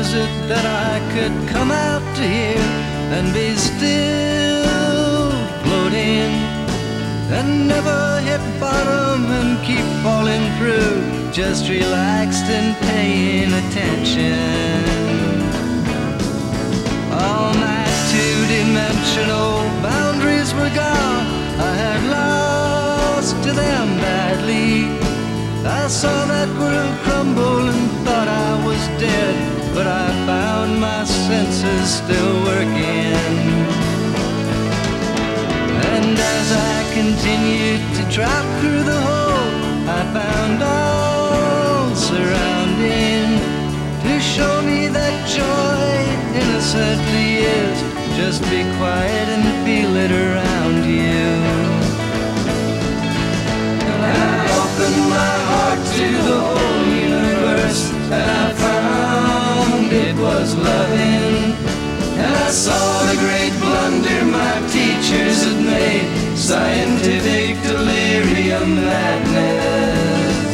is it that I could come out to here and be still floating and never hit bottom and keep falling through, just relaxed and paying attention? All my two-dimensional boundaries were gone, I had lost to them badly. I saw that world crumble and thought I was dead, but I found my senses still working. And as I continued to drop through the hole, I found all surrounding to show me that joy innocently is. Just be quiet and feel it around you. I opened my heart to the whole universe, and I found it was loving. And I saw the great blunder my teachers had made, scientific delirium madness.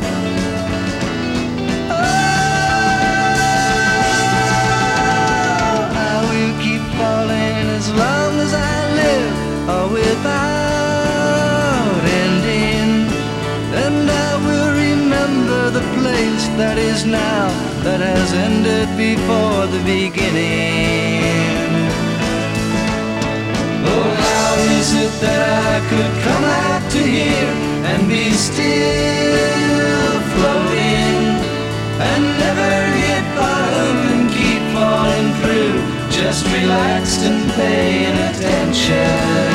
Oh, I will keep falling as long as I live, or without ending. And I will remember the place that is now, that has ended before the beginning. Oh, how is it that I could come out to here and be still floating and never hit bottom and keep falling through, just relaxed and paying attention?